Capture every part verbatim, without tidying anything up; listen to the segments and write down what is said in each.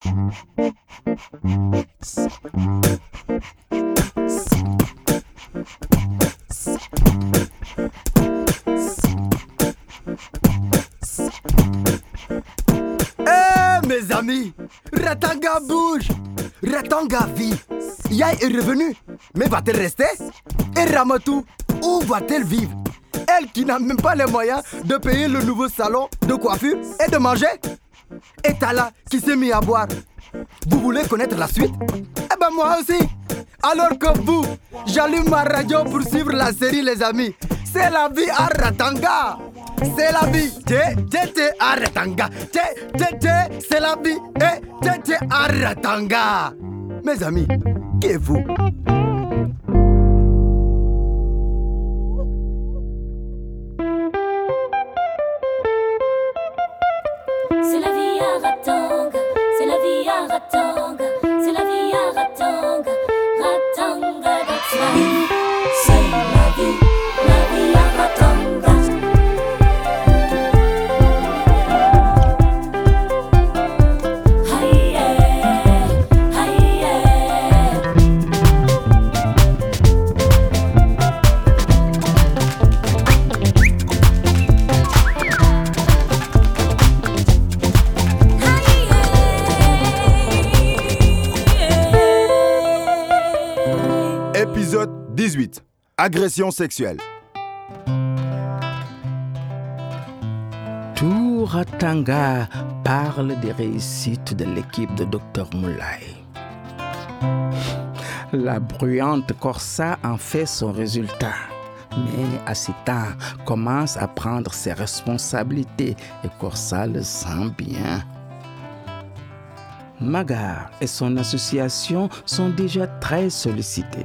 Eh mes amis, Ratanga bouge, Ratanga vit. Yai est revenue, mais va-t-elle rester? Et Ramatou, où va-t-elle vivre? Elle qui n'a même pas les moyens de payer le nouveau salon de coiffure et de manger. Et Tala qui s'est mis à boire. Vous voulez connaître la suite? Eh ben moi aussi. Alors que vous, j'allume ma radio pour suivre la série les amis. C'est la vie à Ratanga. C'est la vie. Té, té, té, à Ratanga. Té, té, té, c'est la vie. Et té, té, à Ratanga. Mes amis, qui êtes-vous? C'est la vie à Ratanga, c'est la vie à Ratanga, c'est la vie à Ratanga, Ratanga, that's life. C'est la vie, la vie à Ratanga. Aïe, aïe, Épisode dix-huit. Agression sexuelle. Tout Ratanga parle des réussites de l'équipe de Docteur Moulay. La bruyante Corsa en fait son résultat. Mais Assita commence à prendre ses responsabilités et Corsa le sent bien. Magar et son association sont déjà très sollicités.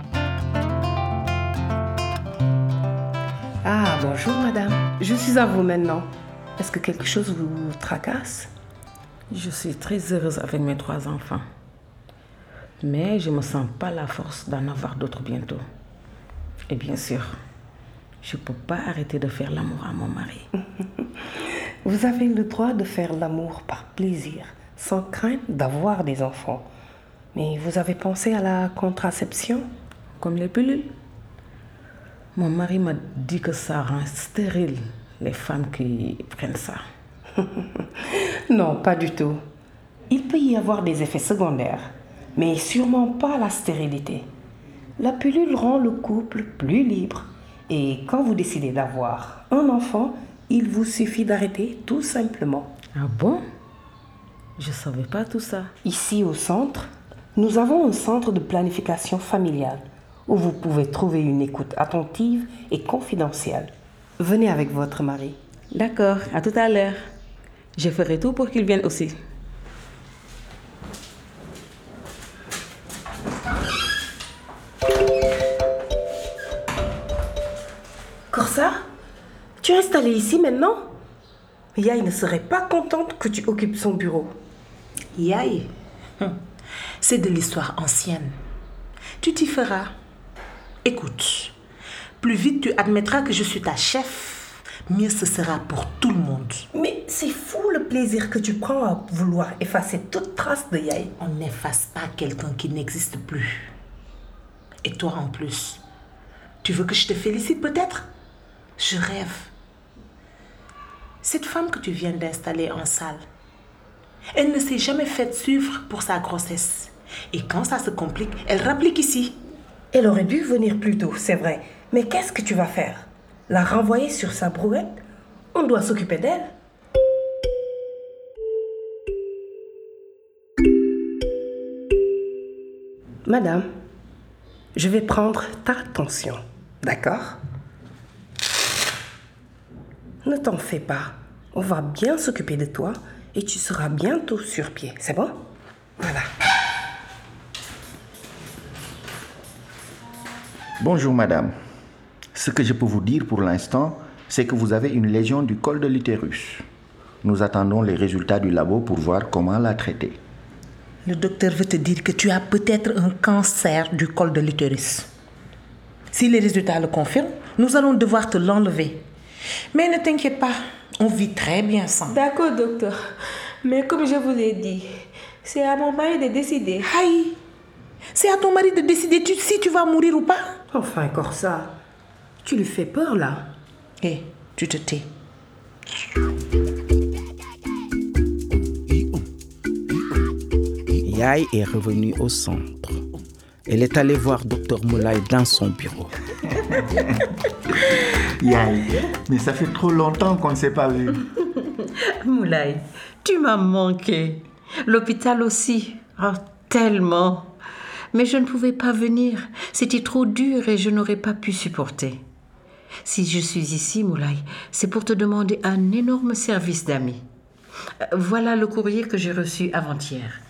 Ah, bonjour madame. Je suis à vous maintenant. Est-ce que quelque chose vous tracasse? Je suis très heureuse avec mes trois enfants. Mais je ne me sens pas la force d'en avoir d'autres bientôt. Et bien sûr, je ne peux pas arrêter de faire l'amour à mon mari. Vous avez le droit de faire l'amour par plaisir, sans crainte d'avoir des enfants. Mais vous avez pensé à la contraception? Comme les pilules. Mon mari m'a dit que ça rend stérile les femmes qui prennent ça. Non, pas du tout. Il peut y avoir des effets secondaires, mais sûrement pas la stérilité. La pilule rend le couple plus libre. Et quand vous décidez d'avoir un enfant, il vous suffit d'arrêter tout simplement. Ah bon? Je ne savais pas tout ça. Ici au centre, nous avons un centre de planification familiale où vous pouvez trouver une écoute attentive et confidentielle. Venez avec votre mari. D'accord, à tout à l'heure. Je ferai tout pour qu'il vienne aussi. Corsa, tu es installée ici maintenant? Yaï ne serait pas contente que tu occupes son bureau. Yaï, c'est de l'histoire ancienne. Tu t'y feras. Écoute, plus vite tu admettras que je suis ta chef, mieux ce sera pour tout le monde. Mais c'est fou le plaisir que tu prends à vouloir effacer toute trace de Yaï. On n'efface pas quelqu'un qui n'existe plus. Et toi en plus, tu veux que je te félicite peut-être? Je rêve. Cette femme que tu viens d'installer en salle, elle ne s'est jamais faite suivre pour sa grossesse. Et quand ça se complique, elle rapplique ici. Elle aurait dû venir plus tôt, c'est vrai. Mais qu'est-ce que tu vas faire? La renvoyer sur sa brouette? On doit s'occuper d'elle. Madame, je vais prendre ta tension, d'accord? Ne t'en fais pas. On va bien s'occuper de toi et tu seras bientôt sur pied. C'est bon? Voilà. Bonjour madame. Ce que je peux vous dire pour l'instant, c'est que vous avez une lésion du col de l'utérus. Nous attendons les résultats du labo pour voir comment la traiter. Le docteur veut te dire que tu as peut-être un cancer du col de l'utérus. Si les résultats le confirment, nous allons devoir te l'enlever. Mais ne t'inquiète pas, on vit très bien sans. D'accord, docteur. Mais comme je vous l'ai dit, C'est à mon mari de décider. Aïe, c'est à ton mari de décider tu, si tu vas mourir ou pas. Enfin, Corsa, tu lui fais peur là. Hé, tu te tais. Yaye est revenue au centre. Elle est allée voir docteur Moulay dans son bureau. Yaye, mais ça fait trop longtemps qu'on ne s'est pas vu. Moulay, tu m'as manqué. L'hôpital aussi. Oh, tellement. Mais je ne pouvais pas venir. C'était trop dur et je n'aurais pas pu supporter. Si je suis ici, Moulay, c'est pour te demander un énorme service d'amis. Voilà le courrier que j'ai reçu avant-hier.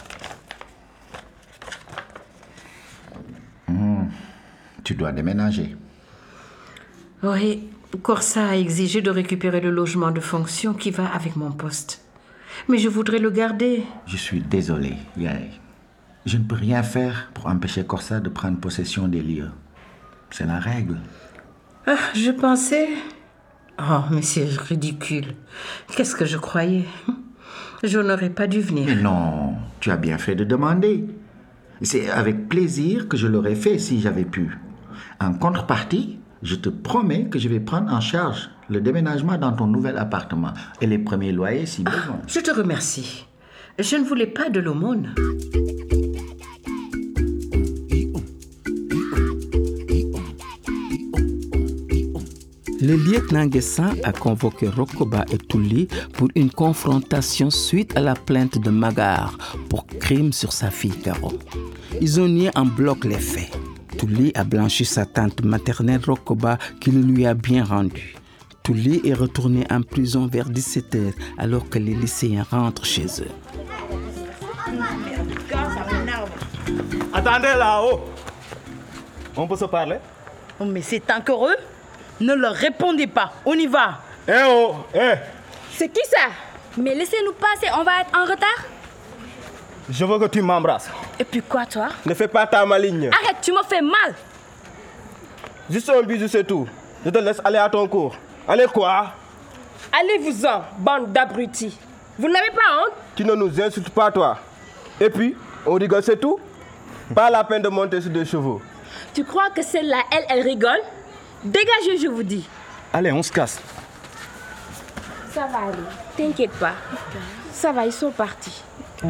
Mmh, tu dois déménager. Oui, Corsa a exigé de récupérer le logement de fonction qui va avec mon poste. Mais je voudrais le garder. Je suis désolé, Yaye. Je ne peux rien faire pour empêcher Corsa de prendre possession des lieux. C'est la règle. Ah, je pensais... Oh, mais c'est ridicule. Qu'est-ce que je croyais? Je n'aurais pas dû venir. Mais non, tu as bien fait de demander. C'est avec plaisir que je l'aurais fait si j'avais pu. En contrepartie, je te promets que je vais prendre en charge le déménagement dans ton nouvel appartement et les premiers loyers si besoin. Je te remercie. Je ne voulais pas de l'aumône. Le lieutenant Guessan a convoqué Rokoba et Touli pour une confrontation suite à la plainte de Magar pour crime sur sa fille Caro. Ils ont nié en bloc les faits. Touli a blanchi sa tante maternelle Rokoba qui le lui a bien rendu. Touli est retourné en prison vers dix-sept heures alors que les lycéens rentrent chez eux. Attendez là-haut. On peut se parler? Oh, mais c'est encore eux? Ne leur répondez pas. On y va. Eh oh, eh. C'est qui ça? Mais laissez-nous passer, on va être en retard. Je veux que tu m'embrasses. Et puis quoi, toi? Ne fais pas ta maligne. Arrête, tu me fais mal. Juste un bisou, c'est tout. Je te laisse aller à ton cours. Allez quoi? Allez-vous-en, bande d'abrutis. Vous n'avez pas honte? Tu ne nous insultes pas, toi. Et puis, on rigole, c'est tout. Pas la peine de monter sur des chevaux. Tu crois que celle-là, elle, elle rigole? Dégagez, je vous dis. Allez, on se casse. Ça va aller, t'inquiète pas. Ça va, ils sont partis.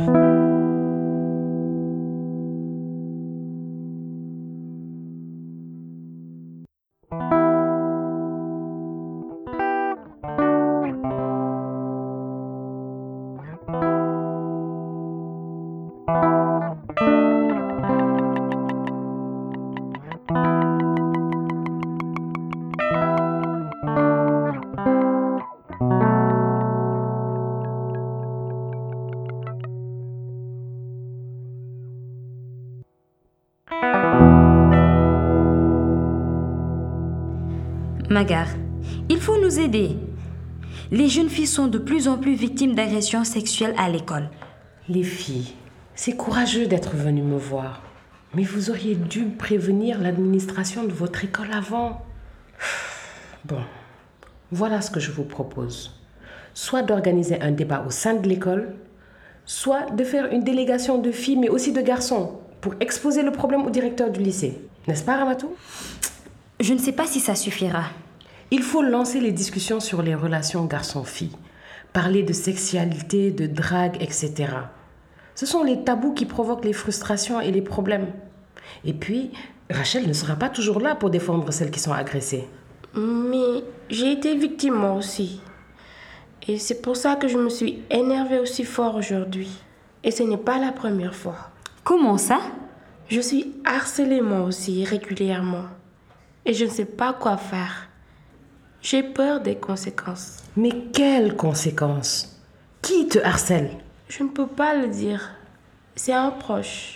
Magar, il faut nous aider. Les jeunes filles sont de plus en plus victimes d'agressions sexuelles à l'école. Les filles, c'est courageux d'être venues me voir. Mais vous auriez dû prévenir l'administration de votre école avant. Bon, voilà ce que je vous propose. Soit d'organiser un débat au sein de l'école, soit de faire une délégation de filles, mais aussi de garçons, pour exposer le problème au directeur du lycée. N'est-ce pas, Ramatou? Je ne sais pas si ça suffira. Il faut lancer les discussions sur les relations garçons-filles, parler de sexualité, de drague, et cetera. Ce sont les tabous qui provoquent les frustrations et les problèmes. Et puis, Rachel ne sera pas toujours là pour défendre celles qui sont agressées. Mais j'ai été victime moi aussi. Et c'est pour ça que je me suis énervée aussi fort aujourd'hui. Et ce n'est pas la première fois. Comment ça? Je suis harcelée moi aussi régulièrement. Et je ne sais pas quoi faire. J'ai peur des conséquences. Mais quelles conséquences? Qui te harcèle? Je ne peux pas le dire. C'est un proche.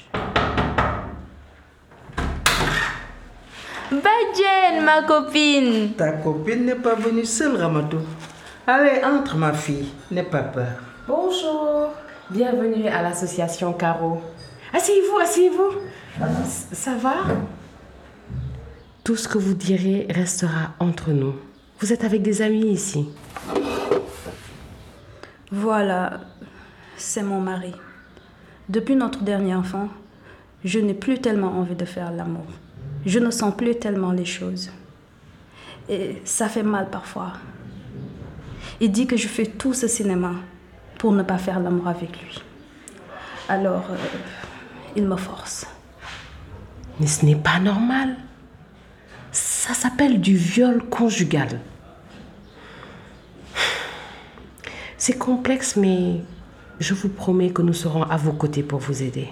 Badjen, ma copine. Ta copine n'est pas venue seule, Ramatou. Allez, entre ma fille, n'aie pas peur. Bonjour. Bienvenue à l'association Caro. Asseyez-vous, asseyez-vous. Ça va? Tout ce que vous direz restera entre nous. Vous êtes avec des amis ici. Voilà, c'est mon mari. Depuis notre dernier enfant, je n'ai plus tellement envie de faire l'amour. Je ne sens plus tellement les choses. Et ça fait mal parfois. Il dit que je fais tout ce cinéma pour ne pas faire l'amour avec lui. Alors, euh, il me force. Mais ce n'est pas normal. Ça s'appelle du viol conjugal. C'est complexe, mais je vous promets que nous serons à vos côtés pour vous aider.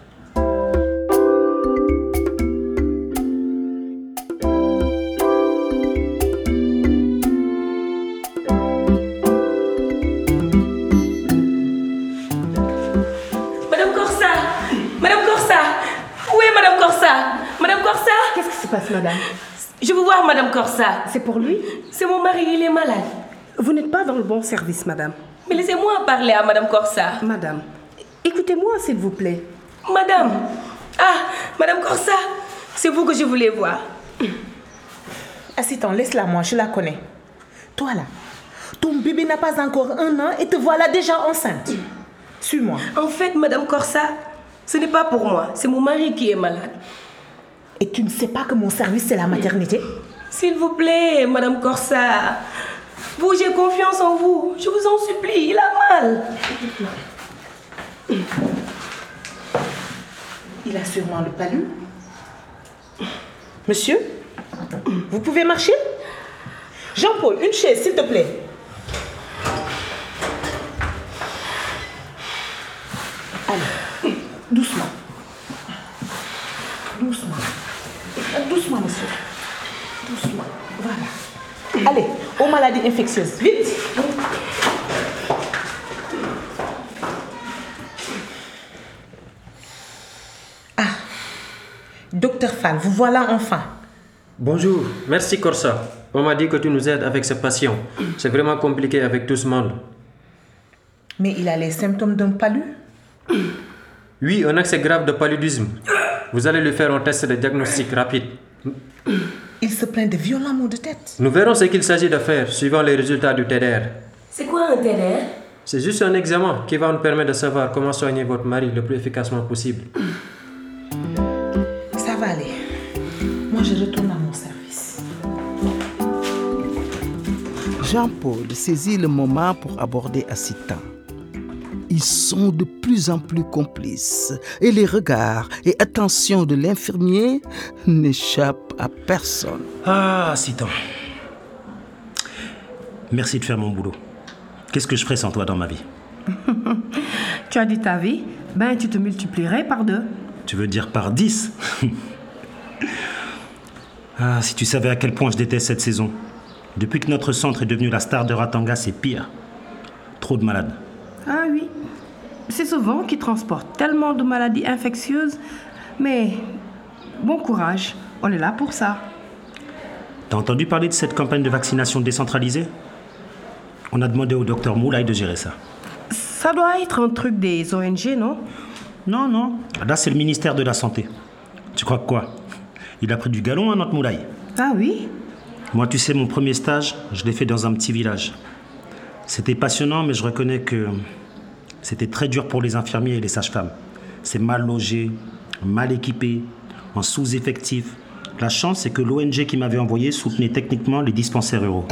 Madame Corsa! Madame Corsa! Où est Madame Corsa? Madame Corsa? Qu'est-ce qui se passe, madame? Je veux voir Madame Corsa. C'est pour lui? C'est mon mari, il est malade. Vous n'êtes pas dans le bon service, madame. Mais laissez-moi parler à Madame Corsa. Madame, écoutez-moi, s'il vous plaît. Madame! Ah, Madame Corsa! C'est vous que je voulais voir. Assistant, laisse-la moi, je la connais. Toi là, ton bébé n'a pas encore un an et te voilà déjà enceinte. Suis-moi. En fait, Madame Corsa, ce n'est pas pour moi, c'est mon mari qui est malade. Et tu ne sais pas que mon service c'est la maternité? S'il vous plaît, Madame Corsa. Vous, j'ai confiance en vous. Je vous en supplie, il a mal. Il a sûrement le palu. Monsieur, vous pouvez marcher? Jean-Paul, une chaise, s'il te plaît. Allez, doucement. Doucement. Doucement, monsieur. Doucement. Voilà. Allez, aux maladies infectieuses. Vite. Ah, docteur Fall, vous voilà enfin. Bonjour, merci Corsa. On m'a dit que tu nous aides avec ce patient. C'est vraiment compliqué avec tout ce monde. Mais il a les symptômes d'un palu? Oui, un accès grave de paludisme. Vous allez lui faire un test de diagnostic rapide. Il se plaint de violents maux de tête. Nous verrons ce qu'il s'agit de faire suivant les résultats du T D R. C'est quoi un T D R? C'est juste un examen qui va nous permettre de savoir comment soigner votre mari le plus efficacement possible. Ça va aller. Moi, je retourne à mon service. Jean-Paul saisit le moment pour aborder Assistant. Ils sont de plus en plus complices et les regards et attentions de l'infirmier n'échappent à personne. Ah, Assistant. Merci de faire mon boulot. Qu'est-ce que je ferais sans toi dans ma vie? Tu as dit ta vie, ben tu te multiplierais par deux. Tu veux dire par dix? Ah, si tu savais à quel point je déteste cette saison. Depuis que notre centre est devenu la star de Ratanga, c'est pire. Trop de malades. Ah oui, c'est souvent qu'ils transportent tellement de maladies infectieuses, mais bon courage, on est là pour ça. T'as entendu parler de cette campagne de vaccination décentralisée? On a demandé au docteur Moulay de gérer ça. Ça doit être un truc des O N G, non? Non, non. Là, c'est le ministère de la Santé. Tu crois que quoi? Il a pris du galon à notre Moulay. Ah oui? Moi, tu sais, mon premier stage, je l'ai fait dans un petit village. C'était passionnant, mais je reconnais que c'était très dur pour les infirmiers et les sages-femmes. C'est mal logé, mal équipé, en sous-effectif. La chance, c'est que l'O N G qui m'avait envoyé soutenait techniquement les dispensaires ruraux.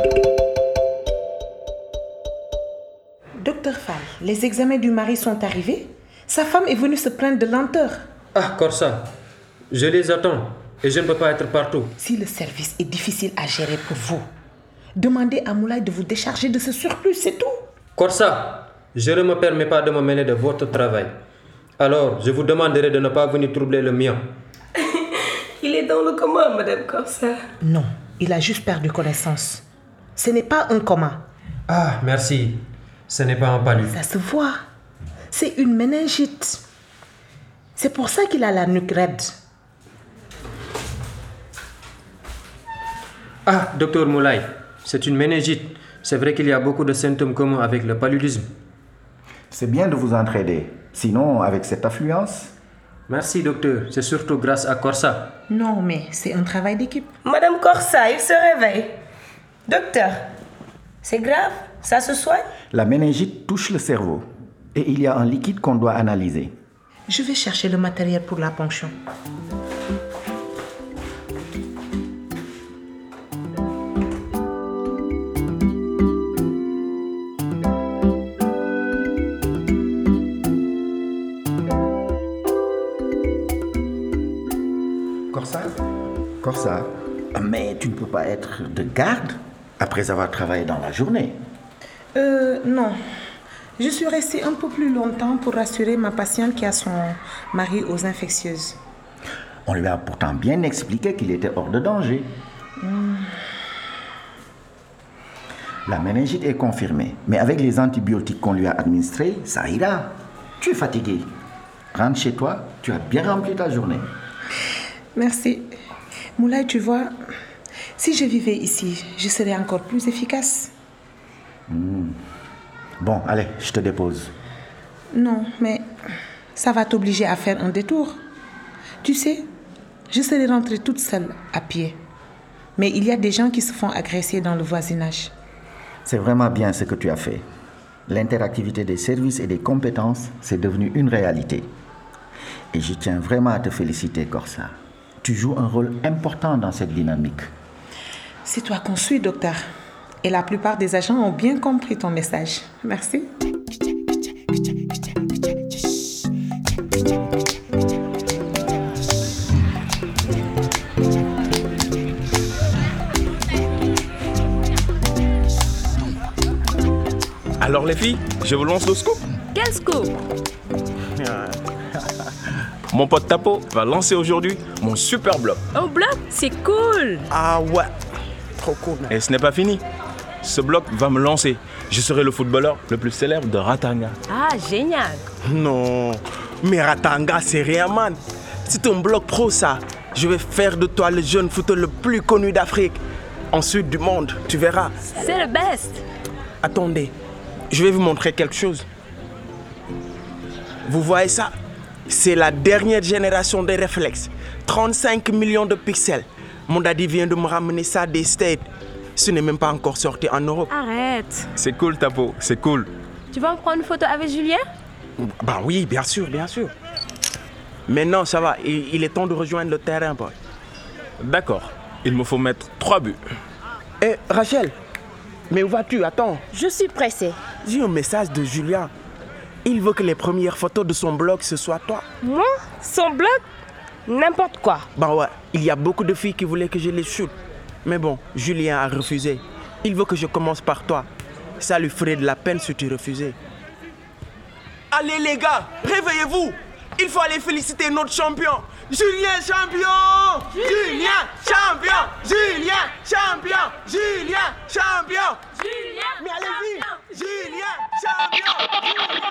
Docteur Fall, les examens du mari sont arrivés. Sa femme est venue se plaindre de lenteur. Ah, Corsa, je les attends et je ne peux pas être partout. Si le service est difficile à gérer pour vous, demandez à Moulay de vous décharger de ce surplus, c'est tout. Corsa, je ne me permets pas de me mêler de votre travail. Alors, je vous demanderai de ne pas venir troubler le mien. Il est dans le coma, Madame Corsa. Non, il a juste perdu connaissance. Ce n'est pas un coma. Ah, merci. Ce n'est pas un palu. Ça se voit. C'est une méningite. C'est pour ça qu'il a la nuque raide. Ah, docteur Moulay, c'est une méningite. C'est vrai qu'il y a beaucoup de symptômes communs avec le paludisme. C'est bien de vous entraider. Sinon, avec cette affluence... Merci, docteur. C'est surtout grâce à Corsa. Non, mais c'est un travail d'équipe. Madame Corsa, il se réveille. Docteur, c'est grave? Ça se soigne? La méningite touche le cerveau et il y a un liquide qu'on doit analyser. Je vais chercher le matériel pour la ponction. Corsa Corsa, mais tu ne peux pas être de garde après avoir travaillé dans la journée. Euh, non. Je suis restée un peu plus longtemps pour rassurer ma patiente qui a son mari aux infectieuses. On lui a pourtant bien expliqué qu'il était hors de danger. Hmm. La méningite est confirmée, mais avec les antibiotiques qu'on lui a administrés, ça ira. Tu es fatigué. Rentre chez toi, tu as bien rempli ta journée. Merci. Moulay, tu vois, si je vivais ici, je serais encore plus efficace. Hmm. Bon, allez, je te dépose. Non, mais ça va t'obliger à faire un détour. Tu sais, je serais rentrée toute seule à pied. Mais il y a des gens qui se font agresser dans le voisinage. C'est vraiment bien ce que tu as fait. L'interactivité des services et des compétences, c'est devenu une réalité. Et je tiens vraiment à te féliciter, Corsa. Tu joues un rôle important dans cette dynamique. C'est toi qu'on suit, docteur. Et la plupart des agents ont bien compris ton message. Merci. Alors les filles, je vous lance le scoop. Quel scoop? Mon pote Tapo va lancer aujourd'hui mon super blog. Un blog? C'est cool. Ah ouais, trop cool. Et ce n'est pas fini. Ce blog va me lancer. Je serai le footballeur le plus célèbre de Ratanga. Ah, génial. Non, mais Ratanga, c'est rien, man. C'est un blog pro, ça. Je vais faire de toi le jeune footeux le plus connu d'Afrique. Ensuite du monde, tu verras. C'est le best. Attendez, je vais vous montrer quelque chose. Vous voyez ça? C'est la dernière génération des réflexes. trente-cinq millions de pixels. Mon daddy vient de me ramener ça des States. Ce n'est même pas encore sorti en Europe. Arrête. C'est cool, Tapo, c'est cool. Tu vas me prendre une photo avec Julien? Bah oui, bien sûr, bien sûr. Maintenant, ça va. Il, il est temps de rejoindre le terrain, boy. D'accord. Il me faut mettre trois buts. Eh, Rachel, mais où vas-tu? Attends. Je suis pressée. J'ai un message de Julien. Il veut que les premières photos de son blog, ce soit toi. Moi? Son blog? N'importe quoi. Bah ouais, il y a beaucoup de filles qui voulaient que je les shoote. Mais bon, Julien a refusé. Il veut que je commence par toi. Ça lui ferait de la peine si tu refusais. Allez les gars, réveillez-vous. Il faut aller féliciter notre champion. Julien champion! Julien champion! Julien champion! Julien champion! Julien Mais allez-y! Julien champion!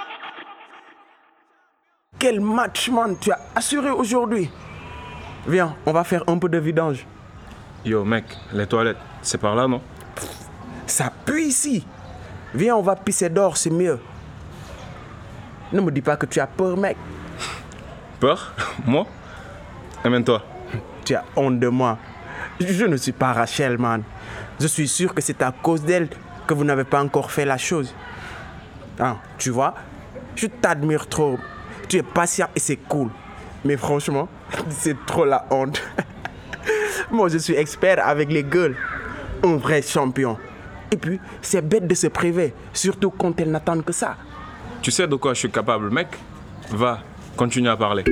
Quel match, man, tu as assuré aujourd'hui. Viens, on va faire un peu de vidange. Yo mec, les toilettes, c'est par là, non? Ça pue ici. Viens, on va pisser dehors, c'est mieux. Ne me dis pas que tu as peur, mec. Peur? Moi? Amène-toi. Tu as honte de moi. Je ne suis pas Rachel, man. Je suis sûr que c'est à cause d'elle que vous n'avez pas encore fait la chose. Ah, tu vois, je t'admire trop. Tu es patient et c'est cool. Mais franchement, c'est trop la honte. Moi, je suis expert avec les gueules. Un vrai champion. Et puis, c'est bête de se priver, surtout quand elles n'attendent que ça. Tu sais de quoi je suis capable, mec? Va, continue à parler.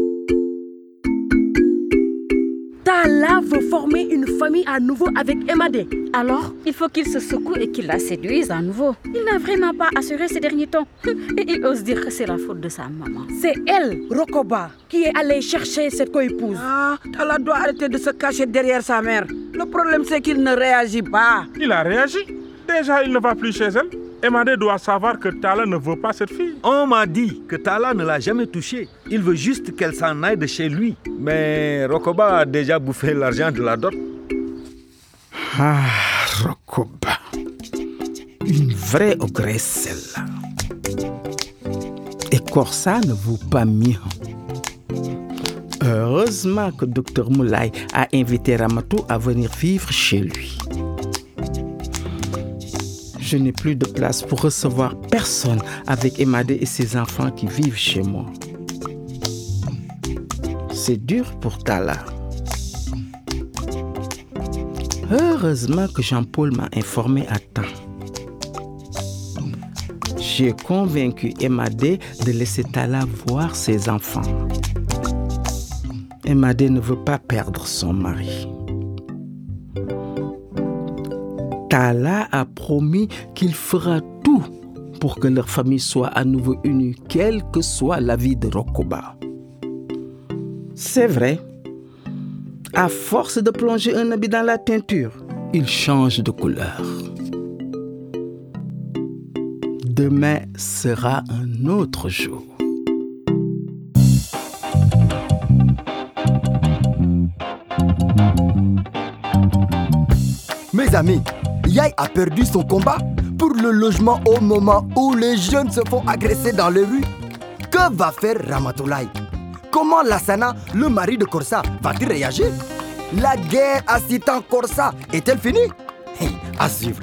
Tala veut former une famille à nouveau avec Emadé. Alors, il faut qu'il se secoue et qu'il la séduise à nouveau. Il n'a vraiment pas assuré ces derniers temps. Et il ose dire que c'est la faute de sa maman. C'est elle, Rokoba, qui est allée chercher cette co-épouse. Ah, Tala doit arrêter de se cacher derrière sa mère. Le problème, c'est qu'il ne réagit pas. Il a réagi. Déjà, il ne va plus chez elle. Emadé doit savoir que Tala ne veut pas cette fille. On m'a dit que Tala ne l'a jamais touchée. Il veut juste qu'elle s'en aille de chez lui. Mais Rokoba a déjà bouffé l'argent de la dot. Ah, Rokoba. Une vraie ogresse, celle-là. Et Corsa ne vaut pas mieux. Heureusement que docteur Moulay a invité Ramatou à venir vivre chez lui. Je n'ai plus de place pour recevoir personne avec Emadé et ses enfants qui vivent chez moi. C'est dur pour Tala. Heureusement que Jean-Paul m'a informé à temps. J'ai convaincu Emadé de laisser Tala voir ses enfants. Emadé ne veut pas perdre son mari. Tala a promis qu'il fera tout pour que leur famille soit à nouveau unie, quelle que soit la vie de Rokoba. C'est vrai. À force de plonger un habit dans la teinture, il change de couleur. Demain sera un autre jour. Mes amis, Yaye a perdu son combat pour le logement au moment où les jeunes se font agresser dans les rues. Que va faire Ramatoulaye? Comment Lassana, le mari de Korsa, va-t-il réagir? La guerre à Sitan Korsa est-elle finie? Hey, à suivre.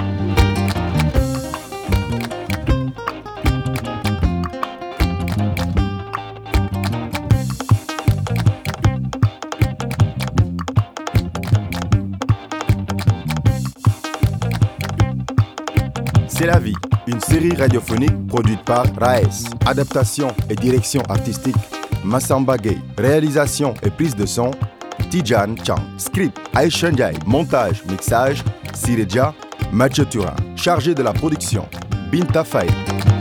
C'est la vie, une série radiophonique produite par Raes. Adaptation et direction artistique, Massamba Gay. Réalisation et prise de son, Tijan Chang. Script, Aïcha Ndiaye. Montage, mixage, Sireja, Mathieu Turin. Chargé de la production, Binta Faye.